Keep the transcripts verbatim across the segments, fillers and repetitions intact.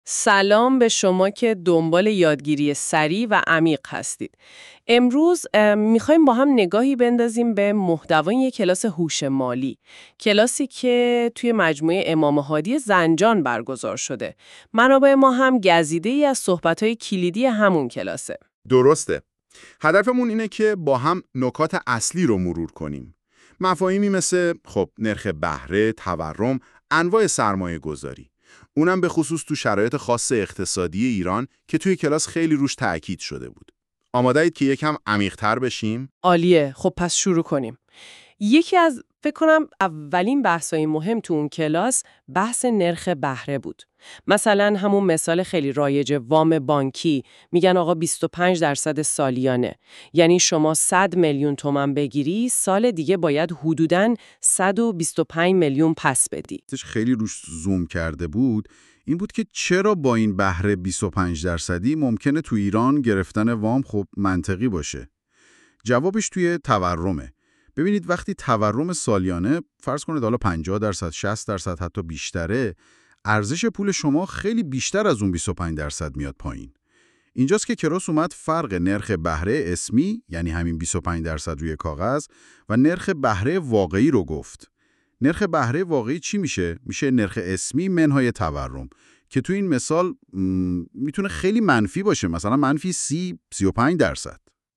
سلام به شما که دنبال یادگیری سریع و عمیق هستید. امروز میخوایم با هم نگاهی بندازیم به محتوای یک کلاس هوش مالی. کلاسی که توی مجموعه امام هادی زنجان برگزار شده. منابع ما هم گزیده‌ای از صحبت‌های کلیدی همون کلاسه. درسته. هدفمون اینه که با هم نکات اصلی رو مرور کنیم. مفاهیمی مثل خب نرخ بهره، تورم، انواع سرمایه گذاری. اونم به خصوص تو شرایط خاص اقتصادی ایران که توی کلاس خیلی روش تأکید شده بود. آماده اید که یکم عمیق‌تر بشیم؟ عالیه. خب پس شروع کنیم. یکی از فکر کنم اولین بحثای مهم تو اون کلاس بحث نرخ بهره بود. مثلا همون مثال خیلی رایج وام بانکی، میگن آقا بیست و پنج درصد سالیانه. یعنی شما صد میلیون تومان بگیری، سال دیگه باید حدوداً صد و بیست و پنج میلیون پس بدی. خیلی روش زوم کرده بود. این بود که چرا با این بهره بیست و پنج درصدی ممکنه تو ایران گرفتن وام خب منطقی باشه؟ جوابش توی تورمه. ببینید وقتی تورم سالیانه فرض کنید حالا پنجاه درصد، شصت درصد حتی بیشتره، ارزش پول شما خیلی بیشتر از اون بیست و پنج درصد میاد پایین. اینجاست که کراس اومد فرق نرخ بهره اسمی، یعنی همین بیست و پنج درصد روی کاغذ، و نرخ بهره واقعی رو گفت. نرخ بهره واقعی چی میشه؟ میشه نرخ اسمی منهای تورم که تو این مثال میتونه خیلی منفی باشه، مثلا منفی سی، سی و پنج درصد.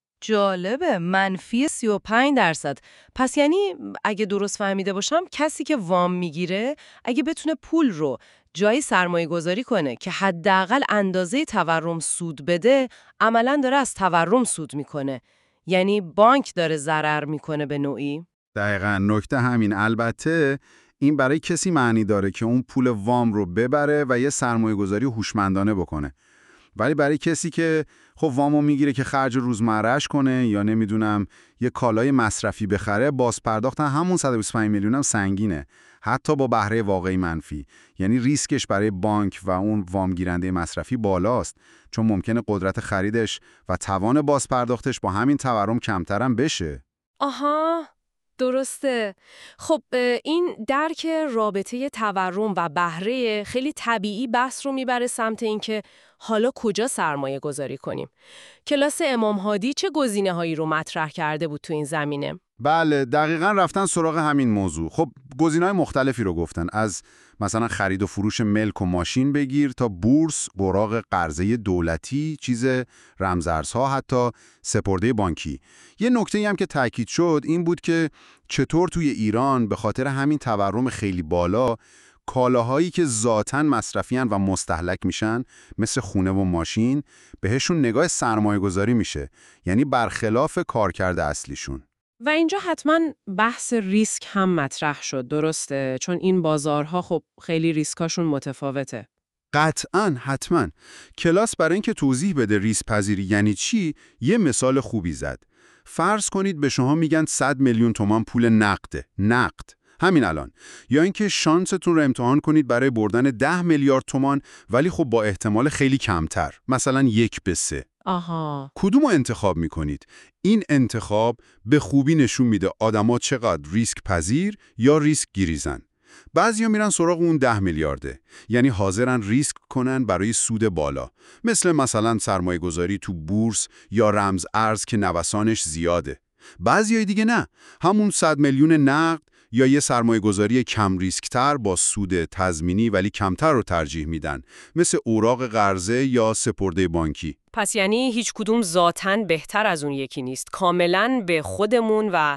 جالبه، منفی سی و پنج درصد. پس یعنی اگه درست فهمیده باشم کسی که وام میگیره اگه بتونه پول رو جایی سرمایه گذاری کنه که حداقل اندازه تورم سود بده، عملاً داره از تورم سود میکنه. یعنی بانک داره ضرر میکنه به نوعی. دقیقاً، نکته همین. البته این برای کسی معنی داره که اون پول وام رو ببره و یه سرمایه گذاری هوشمندانه بکنه. ولی برای کسی که خب وامو میگیره که خرج روزمره‌اش کنه یا نمیدونم یه کالای مصرفی بخره، باز پرداختن همون صد و بیست و پنج میلیون هم سنگینه، حتی با بهره واقعی منفی. یعنی ریسکش برای بانک و اون وام گیرنده مصرفی بالاست، چون ممکنه قدرت خریدش و توان باز پرداختش با همین تورم کمتر هم بشه. آها، درسته. خب این درک رابطه تورم و بهره خیلی طبیعی بحث رو میبره سمت اینکه حالا کجا سرمایه گذاری کنیم. کلاس امام هادی چه گزینه هایی رو مطرح کرده بود تو این زمینه؟ بله، دقیقاً رفتن سراغ همین موضوع. خب گزینه‌های مختلفی رو گفتن، از مثلا خرید و فروش ملک و ماشین بگیر تا بورس، اوراق قرضه دولتی، چیز رمزارزها، حتی سپرده بانکی. یه نکته‌ای هم که تاکید شد این بود که چطور توی ایران به خاطر همین تورم خیلی بالا کالاهایی که ذاتاً مصرفیان و مستهلک میشن مثل خونه و ماشین بهشون نگاه سرمایه‌گذاری میشه، یعنی برخلاف کارکرد اصلیشون. و اینجا حتما بحث ریسک هم مطرح شد، درسته؟ چون این بازارها خب خیلی ریسکاشون متفاوته. قطعاً، حتماً. کلاس برای اینکه توضیح بده ریسک پذیری یعنی چی، یه مثال خوبی زد. فرض کنید به شما میگن صد میلیون تومان پول نقده، نقد، همین الان. یا اینکه شانستون رو امتحان کنید برای بردن ده میلیارد تومان ولی خب با احتمال خیلی کمتر، مثلا یک به سه. آها. کدوم رو انتخاب میکنید؟ این انتخاب به خوبی نشون میده آدما چقدر ریسک پذیر یا ریسک گریزن. بعضیا میرن سراغ اون ده میلیارده، یعنی حاضرن ریسک کنن برای سود بالا، مثل مثلا سرمایه گذاری تو بورس یا رمز ارز که نوسانش زیاده. بعضیای دیگه نه، همون صد میلیون نقد یا یه سرمایه گذاری کم ریسک تر با سود تضمینی ولی کمتر رو ترجیح میدن، مثل اوراق قرضه یا سپرده بانکی. پس یعنی هیچ کدوم ذاتاً بهتر از اون یکی نیست. کاملاً به خودمون و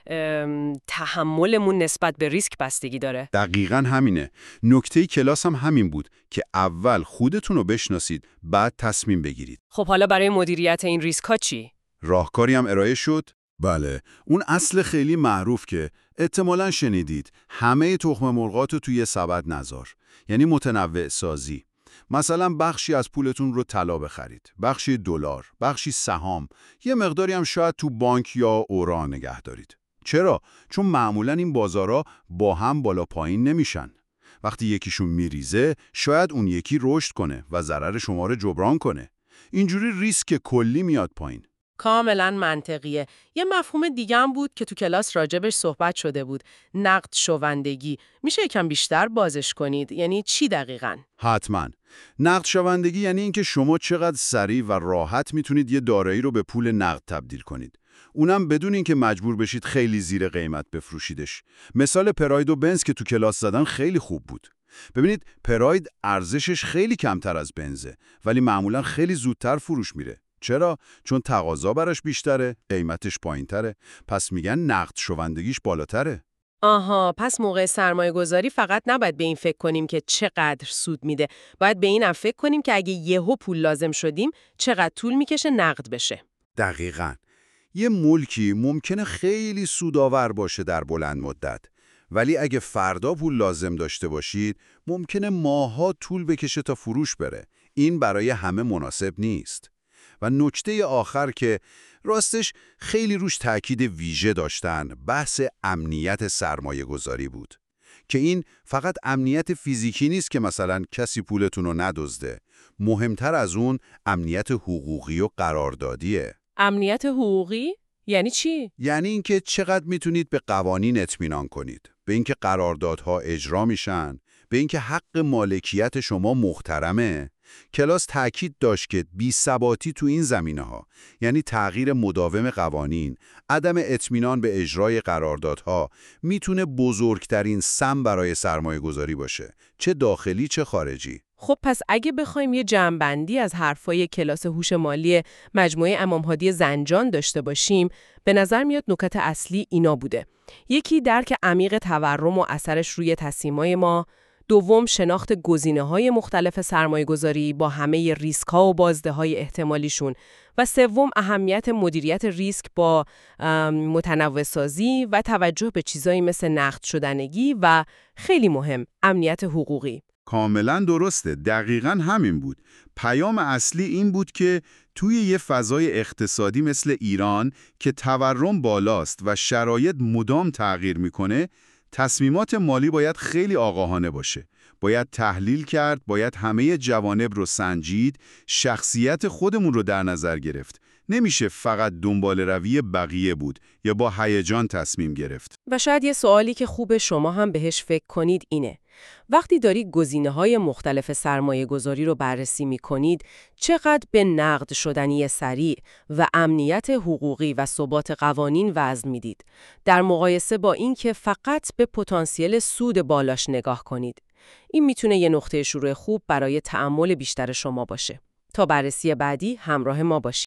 تحملمون نسبت به ریسک بستگی داره. دقیقاً همینه. نکته کلاس هم همین بود که اول خودتون رو بشناسید، بعد تصمیم بگیرید. خب حالا برای مدیریت این ریسک ها چی؟ راهکاری هم ارائه شد؟ بله، اون اصل خیلی معروف که احتمالاً شنیدید، همه تخم مرغاتو توی سبد نذار، یعنی متنوع سازی. مثلا بخشی از پولتون رو طلا بخرید، بخشی دلار، بخشی سهام، یه مقداری هم شاید تو بانک یا اوراق نگه دارید. چرا؟ چون معمولاً این بازارها با هم بالا پایین نمیشن. وقتی یکیشون میریزه، شاید اون یکی رشد کنه و ضرر شما رو جبران کنه. اینجوری ریسک کلی میاد پایین. کاملا منطقیه. یه مفهوم دیگه هم بود که تو کلاس راجبش صحبت شده بود، نقد شوندگی. میشه یکم بیشتر بازش کنید؟ یعنی چی دقیقاً؟ حتما. نقد شوندگی یعنی اینکه شما چقدر سریع و راحت میتونید یه دارایی رو به پول نقد تبدیل کنید. اونم بدون اینکه مجبور بشید خیلی زیر قیمت بفروشیدش. مثال پراید و بنز که تو کلاس زدن خیلی خوب بود. ببینید پراید ارزشش خیلی کمتر از بنزه، ولی معمولا خیلی زودتر فروش میره. چرا؟ چون تقاضا براش بیشتره، قیمتش پایینتره، پس میگن نقد شوندگیش بالاتره. آها، پس موقع سرمایه گذاری فقط نباید به این فکر کنیم که چقدر سود میده. باید به این هم فکر کنیم که اگه یهو پول لازم شدیم چقدر طول میکشه نقد بشه. دقیقاً. یه ملکی ممکنه خیلی سودآور باشه در بلند مدت، ولی اگه فردا پول لازم داشته باشید ممکنه ماه‌ها طول بکشه تا فروش بره. این برای همه مناسب نیست. و نکته آخر که راستش خیلی روش تاکید ویژه داشتن، بحث امنیت سرمایه گذاری بود. که این فقط امنیت فیزیکی نیست که مثلا کسی پولتون رو ندزده. مهمتر از اون امنیت حقوقی و قراردادیه. امنیت حقوقی؟ یعنی چی؟ یعنی اینکه چقدر میتونید به قوانین اطمینان کنید، به اینکه قراردادها اجرا میشن، به اینکه حق مالکیت شما محترمه. کلاس تاکید داشت که بی‌ثباتی تو این زمینه‌ها، یعنی تغییر مداوم قوانین، عدم اطمینان به اجرای قراردادها، میتونه بزرگترین سم برای سرمایه‌گذاری باشه، چه داخلی چه خارجی. خب پس اگه بخوایم یه جمع‌بندی از حرفای کلاس هوش مالی مجموعه امامهادی زنجان داشته باشیم، به نظر میاد نکات اصلی اینا بوده. یکی درک عمیق تورم و اثرش روی تصمیمای ما، دوم شناخت گزینه‌های مختلف سرمایه‌گذاری با همه ریسک‌ها و بازده‌های احتمالیشون و سوم اهمیت مدیریت ریسک با متنوع‌سازی و توجه به چیزایی مثل نقد شدنگی و خیلی مهم امنیت حقوقی. کاملا درسته. دقیقاً همین بود. پیام اصلی این بود که توی یه فضای اقتصادی مثل ایران که تورم بالاست و شرایط مدام تغییر میکنه، تصمیمات مالی باید خیلی آگاهانه باشه. باید تحلیل کرد، باید همه جوانب رو سنجید، شخصیت خودمون رو در نظر گرفت. نمیشه فقط دنبال روی بقیه بود یا با هیجان تصمیم گرفت. و شاید یه سوالی که خوب شما هم بهش فکر کنید اینه: وقتی دارید گزینه‌های مختلف سرمایه گذاری رو بررسی می کنید، چقدر به نقد شدنی سریع و امنیت حقوقی و ثبات قوانین وزن میدید، در مقایسه با این که فقط به پتانسیل سود بالاش نگاه کنید؟ این میتونه یه نقطه شروع خوب برای تأمل بیشتر شما باشه. تا بررسی بعدی همراه ما باشید.